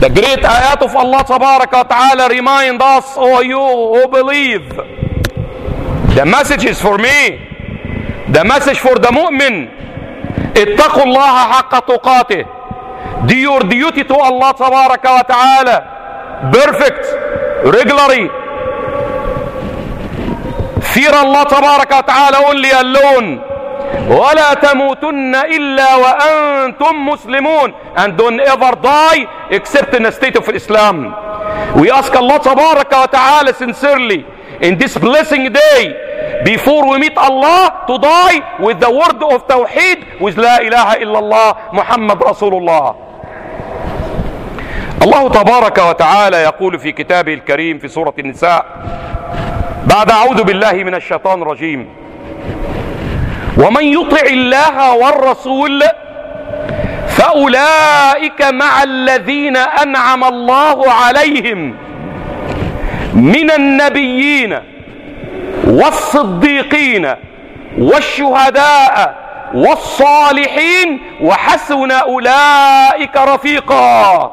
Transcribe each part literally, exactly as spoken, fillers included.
The great ayat of Allah Tabaraka wa Ta'ala remind us, oh you who believe. The message is for me. The message for the mu'min. اتقوا الله حق تقاته. Do your duty to Allah Tabaraka wa Ta'ala. Perfect. Regularly. Fear Allah Tabaraka wa Ta'ala only alone. وَلَا تَمُوتُنَّ إِلَّا وَأَنْتُمْ مُسْلِمُونَ. And don't ever die except in a state of Islam. We ask Allah Tabaraka wa Ta'ala sincerely in this blessing day, before we meet Allah, to die with the word of Tawheed, with La ilaha illallah Muhammad Rasulullah. Allah Tabaraka wa Ta'ala يقول في كتابه الكريم في سورة النساء بعد أعوذ بالله من الشيطان الرجيم: ومن يطع الله والرسول فأولئك مع الذين أنعم الله عليهم من النبيين والصديقين والشهداء والصالحين وحسن أولئك رفيقا.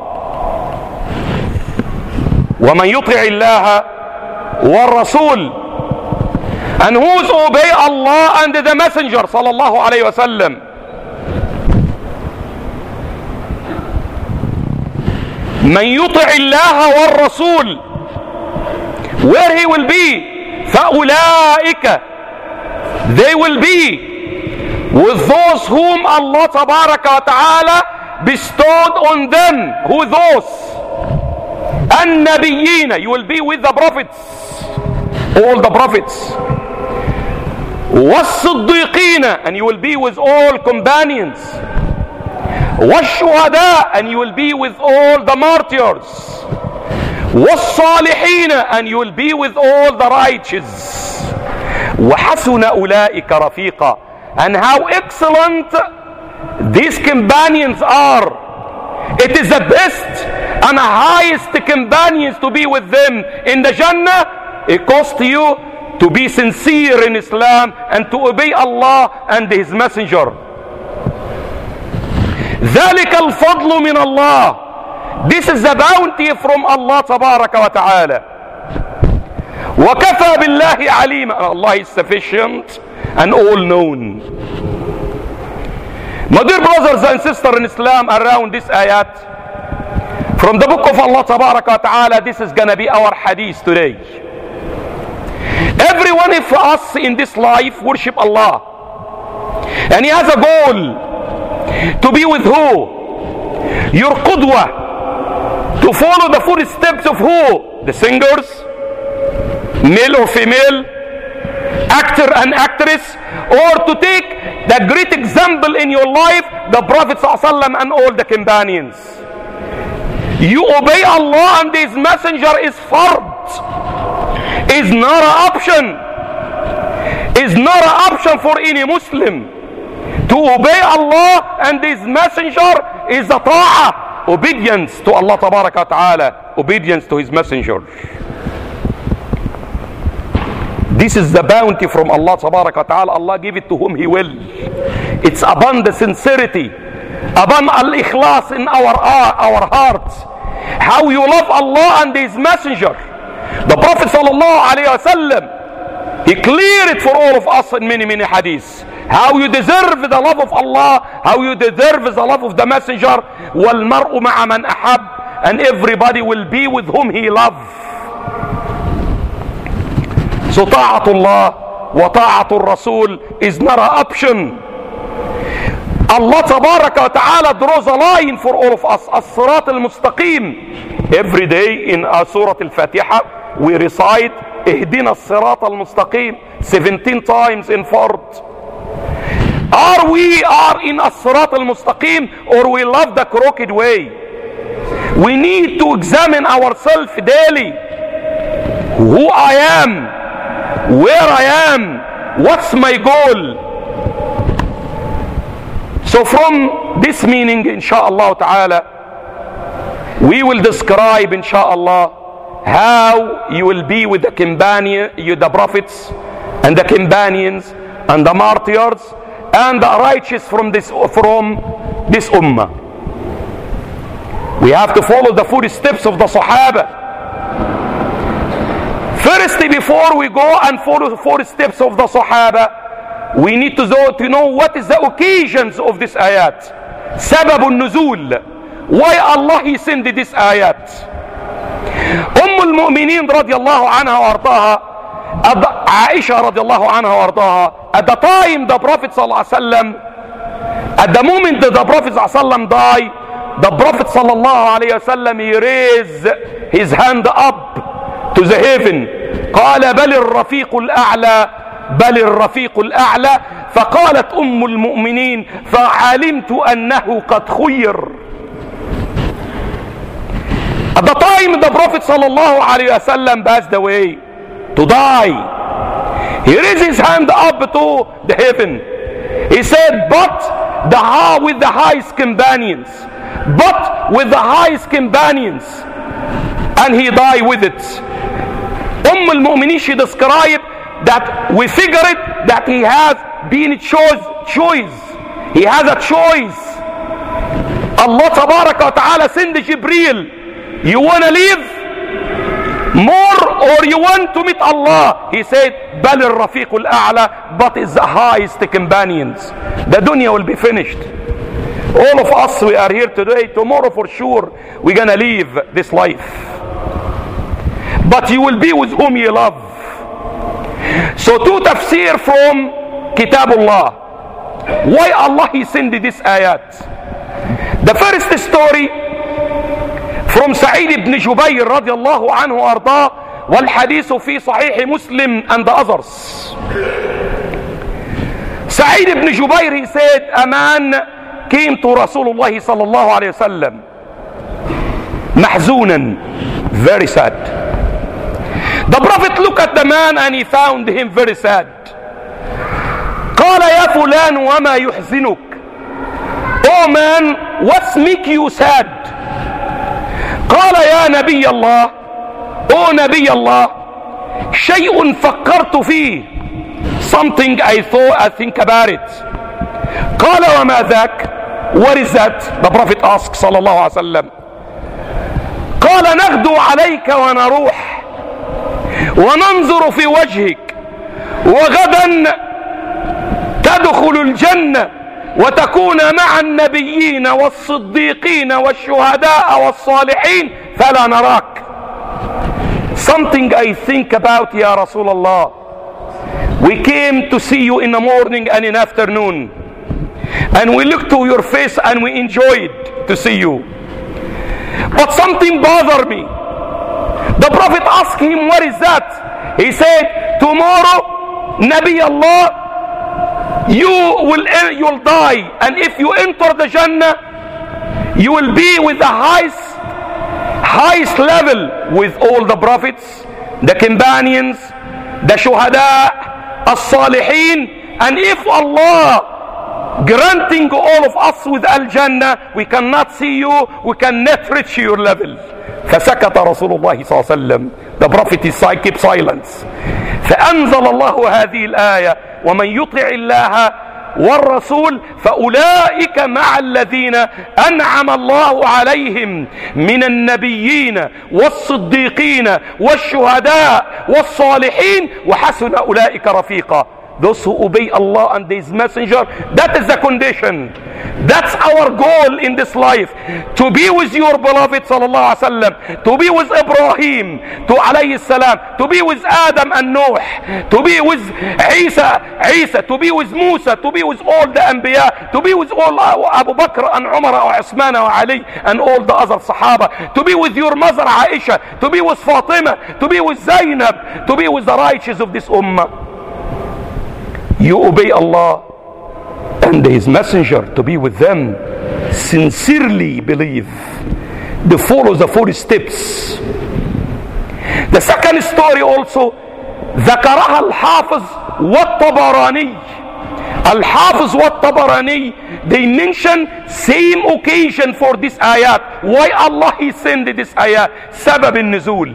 ومن يطع الله والرسول, and who's obey Allah and the Messenger sallallahu alayhi wa sallam. من يطع الله والرسول, where he will be, فأولئك, they will be with those whom Allah tabaraka wa ta'ala bestowed on them. Who those? النبيين, you will be with the prophets, all the prophets. والصديقين, and you will be with all companions. والشهداء, and you will be with all the martyrs. والصالحين, and you will be with all the righteous. وحسن أولئك رفيقا, and how excellent these companions are. It is the best and highest companions to be with them in the Jannah. It costs you to be sincere in Islam and to obey Allah and His Messenger. ذلك الفضل من الله, this is the bounty from Allah تبارك وتعالى. وكفى بالله عليما, Allah is sufficient and all known. My dear brothers and sisters in Islam, around this ayat from the book of Allah تبارك وتعالى, this is gonna be our hadith today. Every one of us in this life worship Allah, and he has a goal to be with who? Your qudwa, to follow the footsteps of who? The singers, male or female, actor and actress, or to take the great example in your life, the Prophet ﷺ and all the companions. You obey Allah and His Messenger is fard, is not an option, is not an option for any Muslim. To obey Allah and His Messenger is a ta'ah, obedience to Allah Tabaraka wa Ta'ala, obedience to His Messenger. This is the bounty from Allah Tabaraka wa Ta'ala. Allah give it to whom He will. It's upon the sincerity, upon al-ikhlas in our, our hearts. How you love Allah and His Messenger. The Prophet sallallahu alayhi wa sallam, he cleared it for all of us in many many hadiths. How you deserve the love of Allah, how you deserve the love of the Messenger. وَالْمَرْءُ مَعَ مَنْ أَحَبْ, and everybody will be with whom he loves. So ta'atullah wa ta'atul Rasul is not an option. Allah Tabaraka wa Ta'ala draws a line for all of us. As-Sirat al-Mustaqim. Every day in uh, Surah Al-Fatiha we recite Ihdina as-Sirat al-Mustaqim seventeen times in fard. Are we are in as-Sirat al-Mustaqim, or we love the crooked way? We need to examine ourselves daily. Who I am, where I am, what's my goal? So from this meaning, insha'Allah ta'ala, we will describe, insha'Allah, how you will be with the companion, you, the prophets and the companions and the martyrs and the righteous from this from this ummah. We have to follow the footsteps of the Sahaba. Firstly, before we go and follow the footsteps of the Sahaba, we need to know, to know what is the occasions of this ayat. Sabab al-nuzul. Why Allah He sent this ayat? Umm al-Mu'mineen radiyallahu anha wa ardaha, Aisha radiyallahu anha wa ardaha, at the time the Prophet sallallahu alaihi wasallam, at the moment that the Prophet sallallahu alaihi wasallam died, the Prophet sallallahu alaihi wasallam he raised his hand up to the heaven. قال بل الرفيق الأعلى بل الرفيق الأعلى فقالت أم المؤمنين فعلمت أنه قد خير. At the time the Prophet sallallahu alaihi wasallam passed away to die, he raised his hand up to the heaven. He said, but the high with the highest companions, but with the highest companions, and he died with it. Umm al-Mu'mineen, she described that we figure it that he has been choice, choice. He has a choice. Allah tabaraka wa ta'ala send Jibreel. You want to live more or you want to meet Allah? He said, Bal al-Rafiq al-A'la, but is the highest companions. The dunya will be finished. All of us, we are here today. Tomorrow for sure, we're going to leave this life. But you will be with whom you love. So two tafsir from Kitabullah. Why Allah He sent this ayat? The first story from Sa'id ibn Jubayr radiallahu anhu arda, wal hadith fi Sahih Muslim and the others. Sa'id ibn Jubayr, he said, a man came to Rasulullah sallallahu alayhi wa sallam mahzunan, very sad. The Prophet looked at the man and he found him very sad. قال يا فلان وما يحزنك. Oh man, what's make you sad? قال يا نبي الله. Oh نبي الله, شيء فكرت فيه. Something I thought, I think about it. قال وما ذاك. What is that? The Prophet asked صلى الله عليه وسلم. قال نغدو عليك ونروح وننظر في وجهك وغدا تدخل الجنة وتكون مع النبيين والصديقين والشهداء والصالحين فلا نراك. Something I think about, Ya Rasulullah. We came to see you in the morning and in afternoon, and we looked to your face and we enjoyed to see you, but something bothered me. The Prophet asked him, what is that? He said, tomorrow, Nabi Allah, you will you will die, and if you enter the Jannah, you will be with the highest highest level with all the prophets, the companions, the shuhada, as-salihin, and if Allah granting all of us with al-Jannah, we cannot see you, we cannot reach your level. فسكت رسول الله صلى الله عليه وسلم. The Prophet is kept silence. فأنزل الله هذه الآية ومن يطع الله والرسول فأولئك مع الذين أنعم الله عليهم من النبيين والصديقين والشهداء والصالحين وحسن أولئك رفيقا. Those who obey Allah and His Messenger, that is the condition. That's our goal in this life. To be with your beloved sallallahu alaihi wasallam, to be with Ibrahim, to alayhi salam, to be with Adam and Noah, to be with Isa, Isa, to be with Musa, to be with all the Anbiya, to be with all Abu Bakr and Umar and Uthman and Ali and all the other Sahaba, to be with your mother Aisha, to be with Fatima, to be with Zainab, to be with the righteous of this ummah. You obey Allah and His Messenger, to be with them, sincerely believe, to follow the footsteps. The second story also, ذكرها الحافظ والطبراني. Al-Hafiz والطبراني, they mention same occasion for this ayat. Why Allah He sent this ayat? سبب النزول.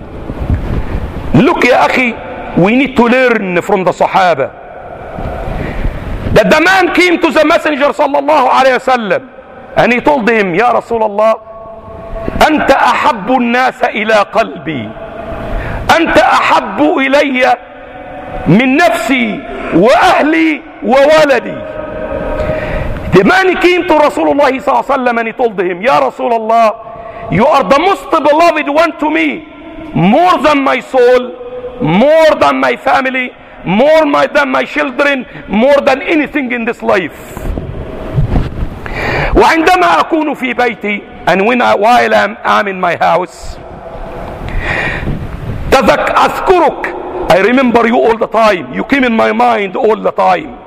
Look يا أخي, we need to learn from the Sahaba. That the man came to the Messenger sallallahu alayhi wa sallam and he told him, Ya Rasulullah, أنت أحب الناس إلى قلبي، أنت أحب إلي من نفسي وأهلي وولدي. The man came to Rasulullah sallallahu alaihi wasallam and he told him, Ya Rasulullah, you are the most beloved one to me, more than my soul, more than my family, more my, than my children, more than anything in this life. وعندما أكون في بيتي, and when I, while I'm, I'm in my house, تذك أذكرك, I remember you all the time. You came in my mind all the time.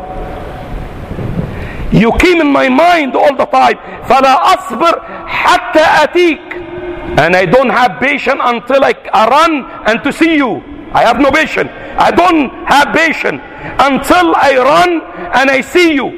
You came in my mind all the time. فلا أصبر حتى أتيك, and I don't have patience until I, I run and to see you. I have no patience. I don't have patience until I run and I see you.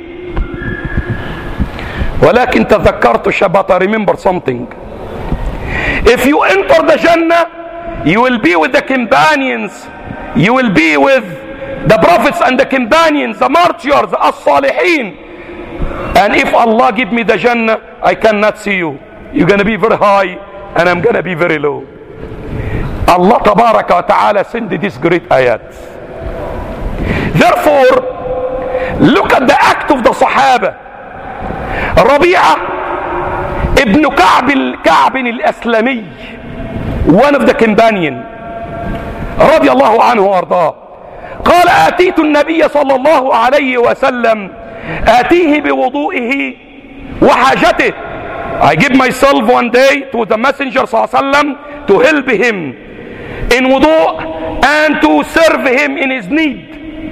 ولكن تذكرت شبط, I remember something. If you enter the Jannah, you will be with the companions, you will be with the prophets and the companions, the martyrs, as-salihin. And if Allah give me the Jannah, I cannot see you. You're going to be very high and I'm going to be very low. Allah tabaraka wa ta'ala send this great ayat. Therefore, look at the act of the Sahaba. Rabi'a ibn Ka'b al-Ka'b al-Aslami, one of the companion, رضي الله عنه وارضاه, قال آتيت النبي صلى الله عليه وسلم آتيه بوضوئه وحاجته. I give myself one day to the Messenger صلى الله عليه وسلم to help him in wudu and to serve him in his need.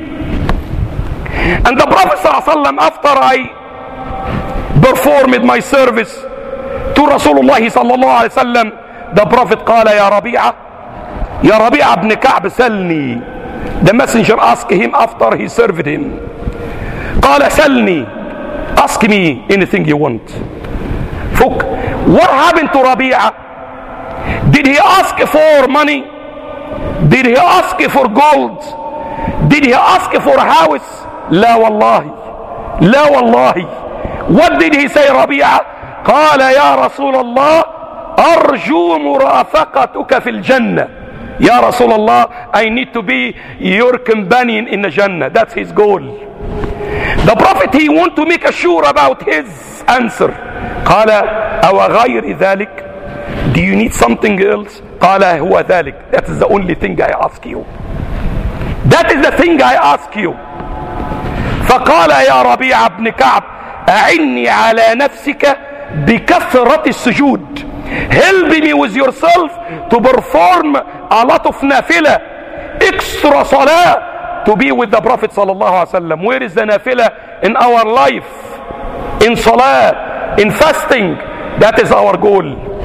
And the Prophet صلى الله عليه وسلم, after I performed my service to Rasulullah صلى الله عليه وسلم, the Prophet قال يا ربيعة يا ربيعة ابن كعب سلني. The messenger asked him after he served him, قال سلني, ask me anything you want. Look, what happened to Rabi'a? Did he ask for money? Did he ask for gold? Did he ask for a house? لا والله, لا والله. What did he say Rabi'a? قال يا رسول الله أرجو مرافقتك في الجنة. يا رسول الله, I need to be your companion in the Jannah. That's his goal. The Prophet, he want to make sure about his answer. قال أو غير ذلك, do you need something else? قال هو ذلك, that is the only thing I ask you. That is the thing I ask you. فقال يا ربيع بن كعب أعني على نفسك بكثرة السجود. Help me with yourself to perform a lot of nafila, extra salah, to be with the Prophet sallallahu alaihi wasallam. Where is the nafila in our life? In salah, in fasting. That is our goal.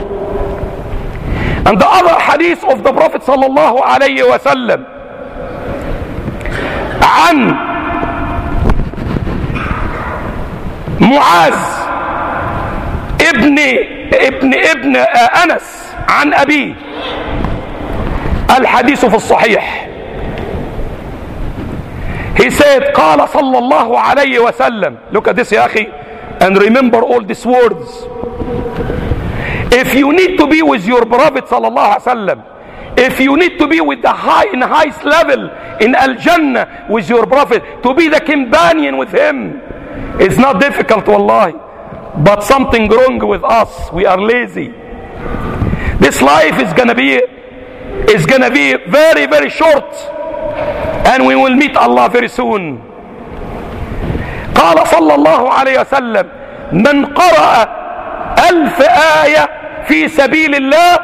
And the other hadith of the Prophet sallallahu alaihi wasallam, عن معاذ ابن ابن ابن أنس عن أبيه, الحديث في الصحيح. He said قال صلى الله عليه وسلم, look at this يا أخي and remember all these words. If you need to be with your Prophet صلى الله عليه وسلم, if you need to be with the high in highest level in Al-Jannah with your Prophet, to be the companion with him, it's not difficult wallahi. But something wrong with us, we are lazy. This life is gonna be is gonna be very very short, and we will meet Allah very soon. قال صلى الله عليه وسلم من قرأ ألف آية في سبيل الله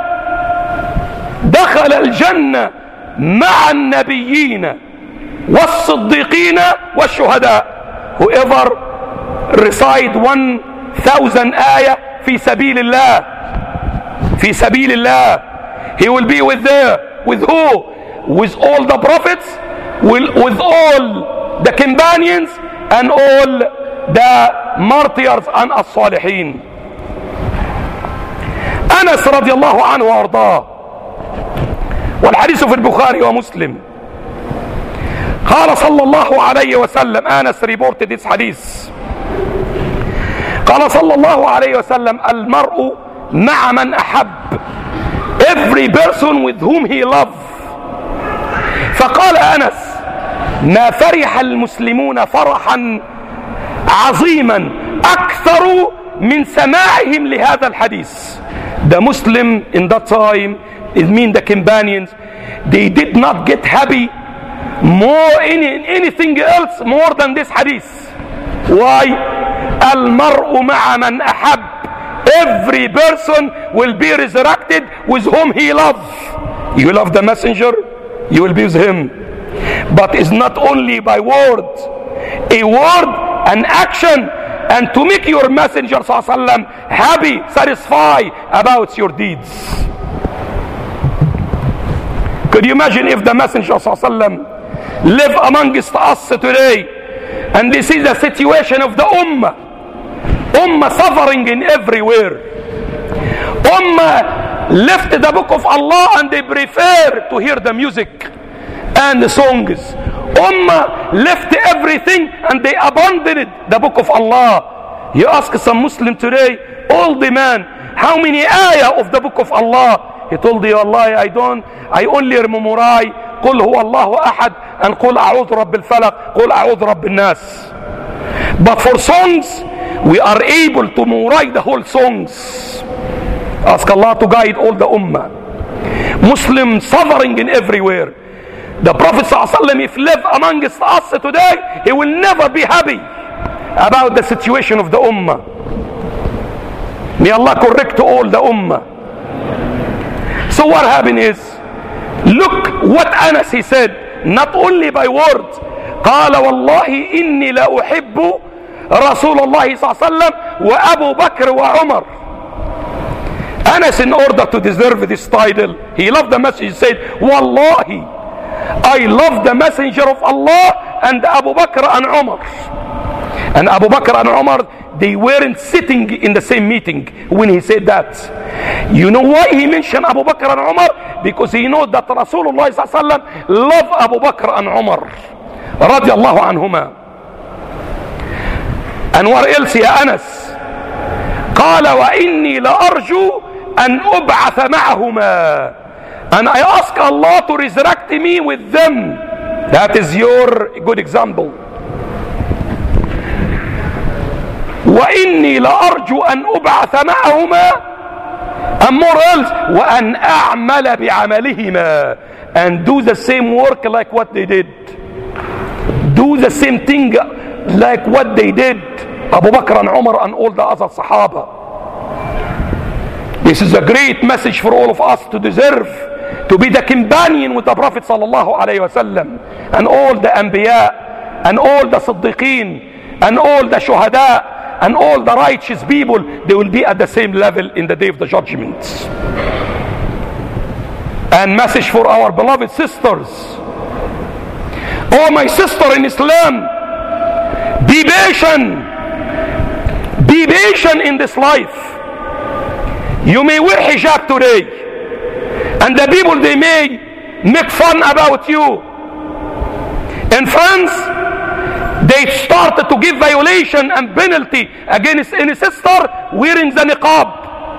دخل الجنة مع النبيين والصديقين والشهداء. Whoever recite one thousand ayah في سبيل الله, في سبيل الله, he will be with there, with who? With all the prophets, with, with all the companions and all the martyrs and الصالحين. أنس رضي الله عنه وأرضاه, والحديث في البخاري ومسلم, قال صلى الله عليه وسلم, أنس reported this hadith, قال صلى الله عليه وسلم المرء مع من أحب. Every person with whom he loved. فقال أنس: ما فرح المسلمون فرحا عظيما أكثر من سماعهم لهذا الحديث. The Muslim in that time, it means the companions, they did not get happy more in anything else more than this hadith. Why? المرء مع من أحب. Every person will be resurrected with whom he loves. You love the messenger, you will be with him. But it's not only by word, a word, an action, and to make your messenger sallallahu alaihi wasallam happy, satisfied about your deeds. Could you imagine if the messenger sallallahu alaihi wasallam live amongst us today, and this is the situation of the ummah, ummah suffering in everywhere. Ummah left the book of Allah and they prefer to hear the music and the songs. Ummah left everything and they abandoned the book of Allah. You ask some Muslim today, all the man, how many ayah of the book of Allah? He told you, Allah, I don't, I only memorize قل هو الله أحد and قل أعوذ رب الفلق قل أعوذ رب الناس. But for songs, we are able to memorize the whole songs. Ask Allah to guide all the ummah. Muslims suffering in everywhere. The Prophet ﷺ, if live amongst us today, he will never be happy about the situation of the ummah. May Allah correct all the ummah. So what happened is, look what Anas he said, not only by words. قال والله إني لا أحب رسول الله صلى الله عليه وسلم وأبو بكر وعمر. Anas, in order to deserve this title, he loved the message. He said, Wallahi, I love the messenger of Allah and Abu Bakr and Umar. And Abu Bakr and Umar, they weren't sitting in the same meeting when he said that. You know why he mentioned Abu Bakr and Umar? Because he knows that Rasulullah sallallahu alaihi wasallam loved Abu Bakr and Umar radiallahu anhuma. And what else ya Anas? قال وإني لأرجو أن أبعث معهما. And I ask Allah to resurrect me with them. That is your good example. وإني لأرجو أن أبعث معهما. And more else, وأن أعمل بعملهما. And do the same work like what they did. Do the same thing like what they did. Abu Bakr and Umar and all the other Sahaba. This is a great message for all of us to deserve to be the companion with the Prophet sallallahu alaihi wasallam, and all the Anbiya, and all the Siddiqeen, and all the Shuhada, and all the righteous people. They will be at the same level in the day of the judgment. And message for our beloved sisters. Oh, my sister in Islam, be patient. Be patient in this life. You may wear hijab today, and the people, they may make fun about you. In France, they started to give violation and penalty against any sister wearing the niqab.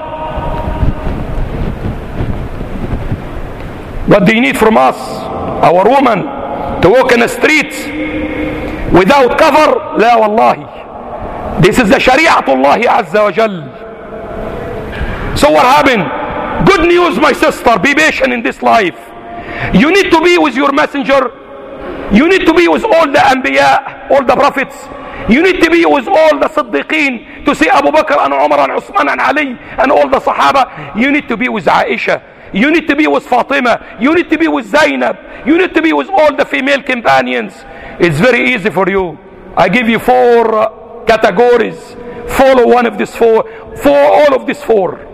What do you need from us, our woman, to walk in the streets without cover? La wallahi. This is the Shari'atullah Azza wa Jal. So what happened? Good news, my sister, be patient in this life. You need to be with your messenger. You need to be with all the Anbiya, all the prophets. You need to be with all the Siddiqeen, to see Abu Bakr and Umar and Uthman and Ali and all the Sahaba. You need to be with Aisha. You need to be with Fatima. You need to be with Zainab. You need to be with all the female companions. It's very easy for you. I give you four categories. Follow one of these four. For all of these four.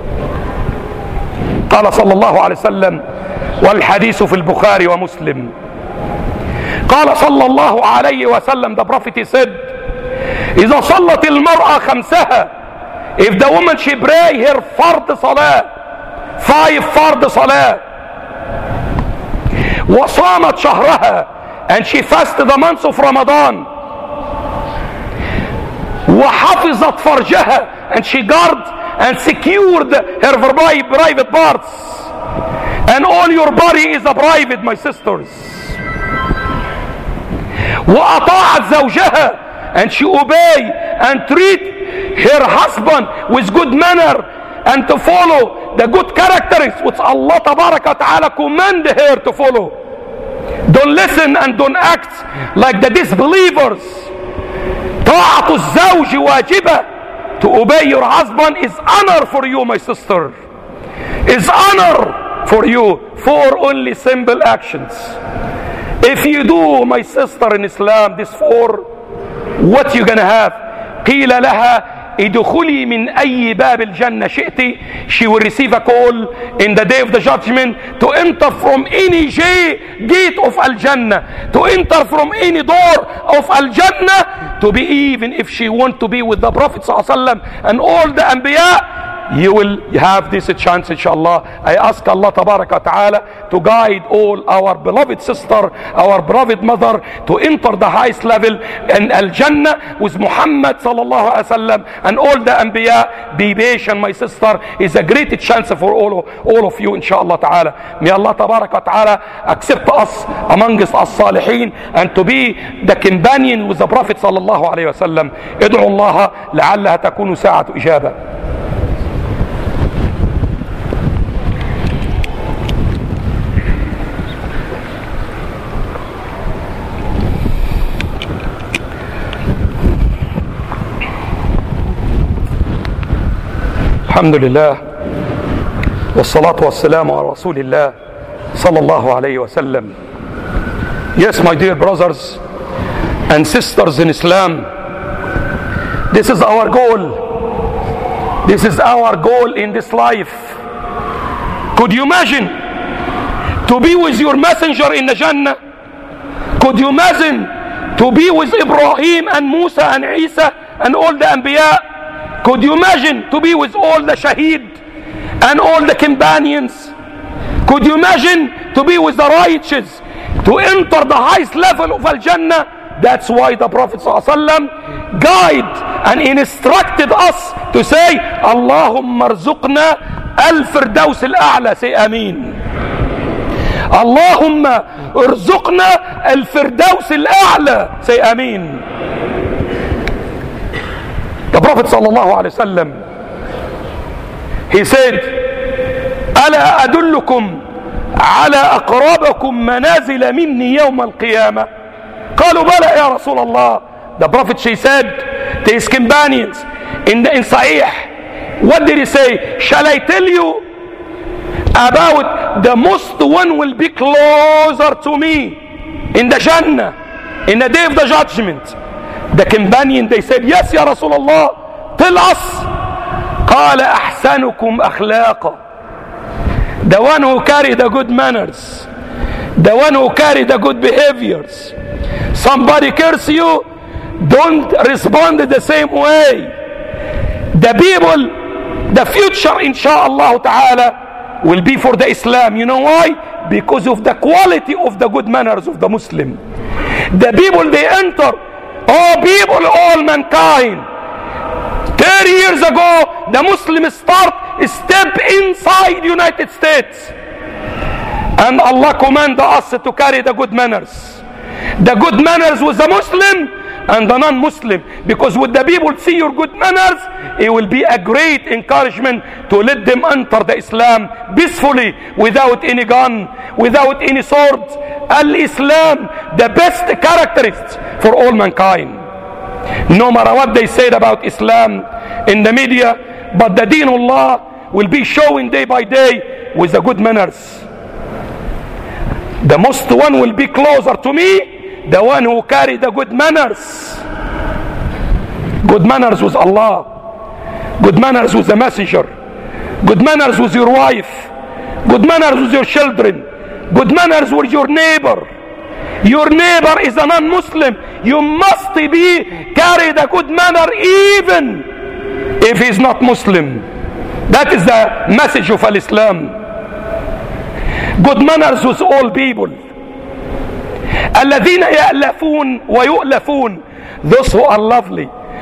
قال صلى الله عليه وسلم والحديث في البخاري ومسلم. قال صلى الله عليه وسلم, the Prophet said, إذا صلت المرأة خمسها, if the woman she pray her فرض صلاة, five فرض صلاة, وصامت شهرها, and she fasted the months of Ramadan, وحفظت فرجها, and she guard and secured her private parts. And all your body is a private, my sisters. وأطاعت زوجها, and she obey and treat her husband with good manner and to follow the good characteristics which Allah tabaraka ta'ala command her to follow. Don't listen and don't act like the disbelievers. طاعة الزوج واجبة. To obey your husband is honor for you, my sister. Is honor for you. For only simple actions. If you do, my sister in Islam, this four, what you gonna have? قيل لها ادخلي من أي باب الجنة شئتي. She will receive a call in the day of the judgment to enter from any gate of Al-Jannah, to enter from any door of Al-Jannah, to be, even if she want to be with the Prophet ﷺ and all the Anbiya, you will have this chance, inshallah. I ask Allah tabaraka ta'ala to guide all our beloved sister, our beloved mother, to enter the highest level in Al-Jannah with Muhammad sallallahu alaihi wasallam and all the Anbiya. Be patient, my sister. Is a great chance for all of, all of you, inshallah ta'ala. May Allah tabaraka ta'ala accept us amongst us salihin and to be the companion with the Prophet sallallahu alaihi wasallam. ادعوا الله لعلها تكون ساعة إجابة. الحمد لله والصلاة والسلام على رسول الله صلى الله عليه وسلم. Yes, my dear brothers and sisters in Islam, this is our goal. This is our goal in this life. Could you imagine to be with your messenger in the Jannah? Could you imagine to be with Ibrahim and Musa and Isa and all the Anbiya? Could you imagine to be with all the Shaheed and all the companions? Could you imagine to be with the righteous, to enter the highest level of Al-Jannah? That's why the Prophet ﷺ guided and instructed us to say, Allahumma arzuqna al-firdaus al-a'la. Say Ameen. Allahumma arzuqna al-firdaus al-a'la. Say Ameen. The Prophet sallallahu alaihi wasallam, he said, ألا أدلكم على أقربكم منازل مني يوم القيامة. قالوا بلى يا رسول الله. The Prophet, she said to his companions in the in Sahih, what did he say? Shall I tell you about the most one will be closer to me in the Jannah in the day of the judgment? The companion, they said, yes ya Rasulullah, tell us. قال أحسنكم أخلاقا. The one who carry the good manners, the one who carry the good behaviors. Somebody curse you, don't respond the same way. The people, the future inshallah ta'ala will be for the Islam. You know why? Because of the quality of the good manners of the Muslim. The people, they enter, all people, all mankind. thirty years ago, the Muslims start step inside United States. And Allah commanded us to carry the good manners. The good manners with the Muslim and the non-Muslim. Because when the people see your good manners, it will be a great encouragement to let them enter the Islam peacefully, without any gun, without any sword. Al-Islam, the best characteristics for all mankind. No matter what they said about Islam in the media, but the Deen Allah will be showing day by day with the good manners. The most one will be closer to me, the one who carry the good manners. Good manners with Allah, good manners with the messenger, good manners with your wife, good manners with your children, good manners with your neighbor. Your neighbor is a non-Muslim. You must be carry the good manner even if he is not Muslim. That is the message of Islam. Good manners with all people. الذين يألفون ويؤلفون. Those who are lovely.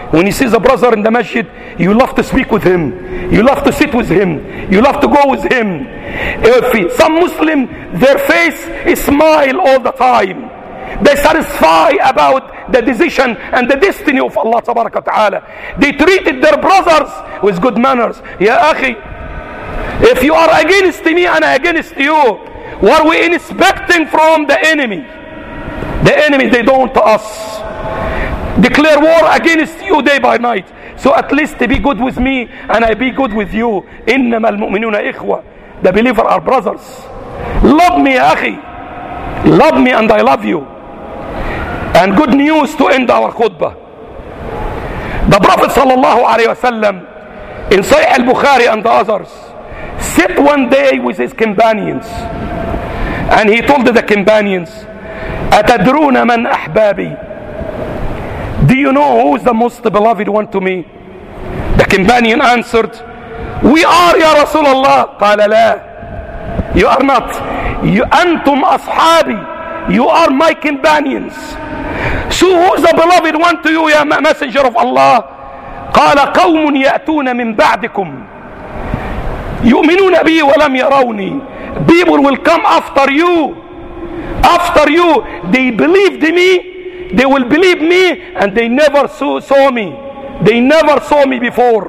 when you see the brother in the masjid, you love to speak with him, you love to sit with him, you love to go with him. If some Muslim, their face is smile all the time. They satisfy about the decision and the destiny of Allah Tabaraka Ta'ala. They treated their brothers with good manners. Ya akhi, if you are against me and against you, what are we expecting from the enemy? The enemy, they don't to us. Declare war against you day by night. So at least be good with me and I be good with you. إنما المؤمنون إخوة. The believers are brothers. Love me, ya akhi. Love me and I love you. And good news to end our khutbah. The Prophet sallallahu alaihi wasallam in Sahih al-Bukhari and the others sat one day with his companions and he told the companions, أتدرون من أحبابي? Do you know who is the most beloved one to me? The companion answered, we are ya Rasulullah. قال لا, you are not. You أنتم أصحابي, you are my companions. So who is the beloved one to you, ya messenger of Allah? قال قوم يأتون من بعدكم يؤمنون بي ولم يروني. People will come after you. After you, they believed in me. They will believe me and they never saw, saw me. They never saw me before.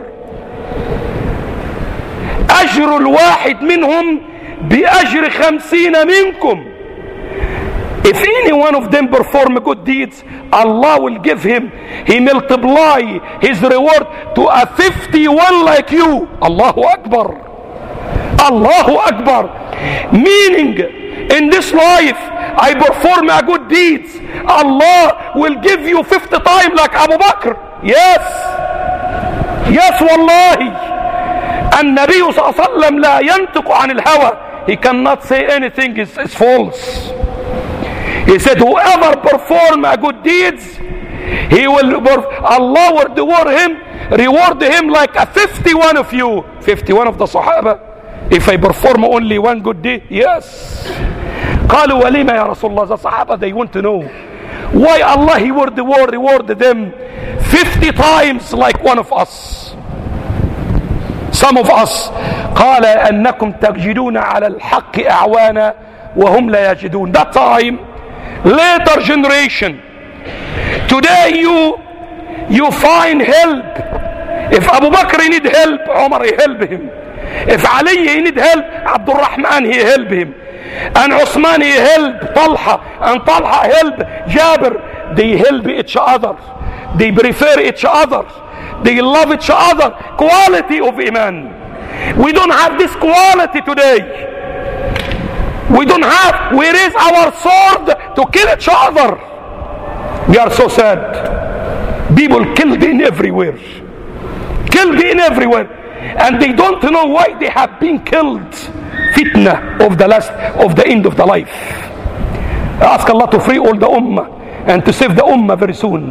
أجر الواحد منهم بأجر خمسين منكم. If any one of them perform good deeds, Allah will give him, He multiply his reward to a fifty-one like you. Allahu Akbar. Allahu Akbar. Meaning, in this life, I perform a good deeds, Allah will give you fifty times like Abu Bakr. Yes. Yes, wallahi. And Nabi sallallahu alaihi wasallam la yantiqu anil hawa. He cannot say anything is, is false. He said, whoever perform a good deeds, he will, Allah will reward him, reward him like a fifty-one of you. fifty-one of the Sahaba. If I perform only one good deed, yes. قالوا ولما يا رسول الله. The Sahaba, they want to know why Allah He would reward, reward them fifty times like one of us. Some of us. قال أنكم تجدون على الحق أعوانا وهم لا يجدون. That time, later generation. Today you you find help. If Abu Bakr need help, Umar he help him. If Ali he need help, Abdul Rahman he help him. And Uthman he help Talha, and Talha help Jabir. They help each other. They prefer each other. They love each other. Quality of Iman. We don't have this quality today. We don't have. We raise our sword to kill each other. We are so sad. People killed in everywhere. Killed in everywhere. And they don't know why they have been killed. Fitna of the last, of the end of the life. I ask Allah to free all the ummah and to save the ummah very soon.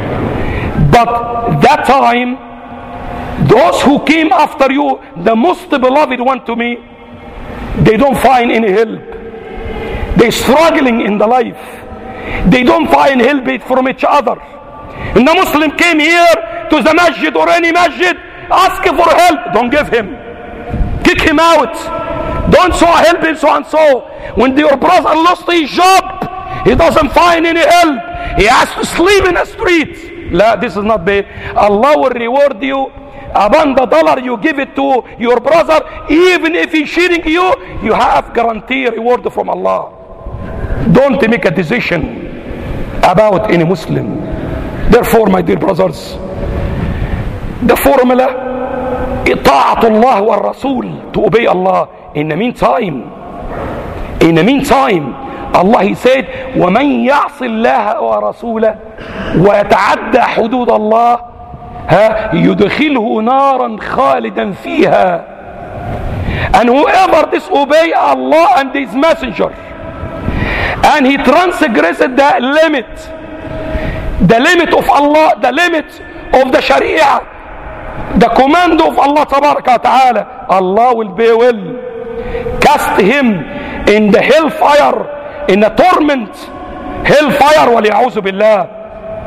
But that time, those who came after you, the most beloved one to me, they don't find any help. They're struggling in the life. They don't find help from each other. And the Muslim came here to the masjid or any masjid, ask for help. Don't give him. Kick him out. Don't so help him so and so. When your brother lost his job, he doesn't find any help. He has to sleep in the street. La, this is not bad. Allah will reward you. Upon the dollar you give it to your brother, even if he's cheating you, you have guarantee reward from Allah. Don't make a decision about any Muslim. Therefore, my dear brothers, the formula, Ita'atullah wa Rasul, to obey Allah. In the meantime, in the meantime, Allah He said, وَمَنْ يَعْصِ اللَّهَ وَرَسُولَهُ وَيَتَعَدَّى حُدُودَ اللَّهِ يُدْخِلْهُ نَارًا خَالِدًا فِيهَا. And whoever disobey Allah and His Messenger, and he transgressed the limit, the limit of Allah, the limit of the Sharia, the command of Allah Tabaraka Ta'ala, Allah will be will cast him in the hellfire, in the torment, hellfire, waliya'uzu billah.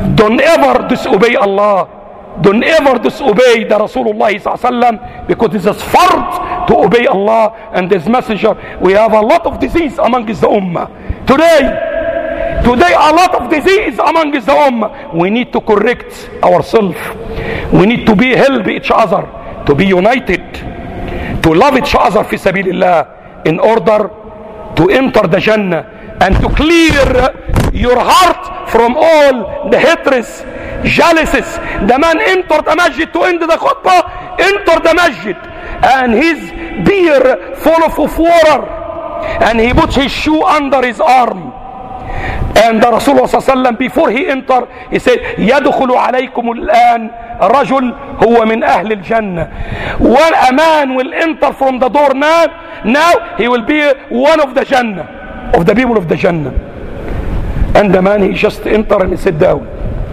Don't ever disobey Allah. Don't ever disobey the Rasulullah sallallahu alaihi wasallam, because it's a fard to obey Allah and His Messenger. We have a lot of disease among the ummah today. Today, a lot of disease among the ummah. We need to correct ourselves. We need to be help each other, to be united, to love each other fi sabilillah, in order to enter the Jannah and to clear your heart from all the hatreds, jealousies. The man entered the masjid to end the khutbah, entered the masjid, and his beard full of water, and he put his shoe under his arm. And the Rasulullah sallallahu alaihi wasallam, before he entered, he said, يَدْخُلُ عَلَيْكُمُ الْآنِ رَجُلٌ هُوَ مِنْ أَهْلِ الْجَنَّةِ. When a man will enter from the door now, now he will be one of the Jannah, of the people of the Jannah. And the man, he just entered and he sat down.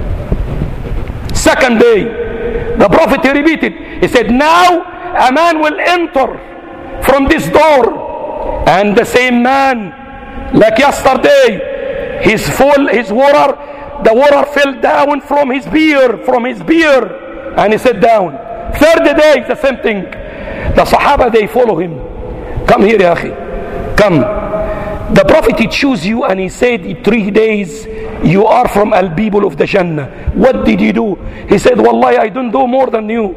Second day, the Prophet, he repeated, he said, now a man will enter from this door, and the same man, like yesterday, his full, his water, the water fell down from his beard, from his beard, and he sat down. Third day, the same thing. The Sahaba, they follow him. Come here, ya akhi. Come. The Prophet, he chose you, and he said, in three days, you are from al people of the Jannah. What did you do? He said, Wallahi, I don't do more than you.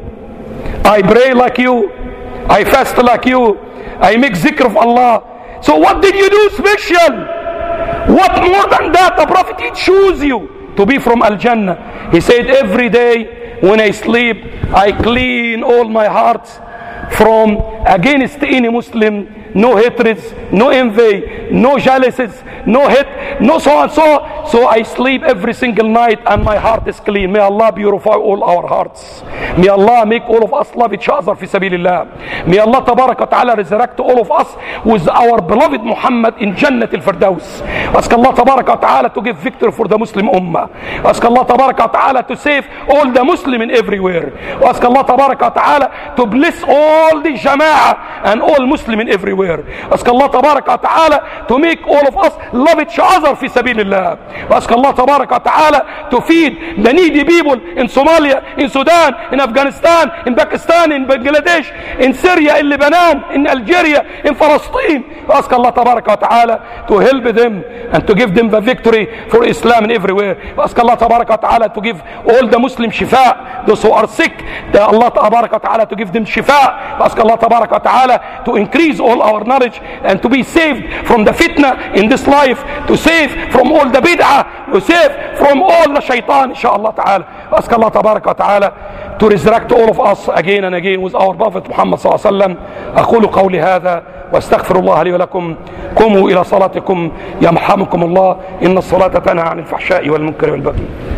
I pray like you. I fast like you. I make zikr of Allah. So what did you do special? What more than that? The Prophet, he chose you to be from Al-Jannah. He said, every day when I sleep, I clean all my heart from against any Muslim. No hatreds, no envy, no jealousies, no hate, no so and so. So I sleep every single night and my heart is clean. May Allah purify all our hearts. May Allah make all of us love each other fi sabilillah. May Allah tabarak wa ta'ala resurrect all of us with our beloved Muhammad in Jannat al-Firdaus. Ask Allah tabarak wa ta'ala to give victory for the Muslim ummah. Ask Allah tabarak wa ta'ala to save all the Muslims everywhere. Ask Allah tabarak wa ta'ala to bless all the Jama'ah and all Muslims everywhere. Ask Allah tabarak wa ta'ala to make all of us love each other fi sabilillah. Ask Allah tabarak wa ta'ala to feed the needy people in Somalia, in Sudan, in Afghanistan, in Pakistan, in Bangladesh, in Syria, in Lebanon, in Algeria, in Palestine. Ask Allah tabarak wa ta'ala to help them and to give them the victory for Islam everywhere. Ask Allah tabarak wa ta'ala to give all the Muslim shifa, those who are sick, Allah tabarak wa ta'ala to give them shifa. Ask Allah tabarak wa ta'ala to increase all our knowledge and to be saved from the fitna in this life, to save from all the bid'ah, to save from all the shaitan, inshaAllah ta'ala. Ask Allah tabarak wa ta'ala to resurrect all of us again and again with our Prophet Muhammad sallallahu alaihi wasallam. أقول قولي هذا واستغفر الله لي ولكم. قوموا إلى صلاتكم يرحمكم الله. إن الصلاة تنهى عن الفحشاء والمنكر والبغي.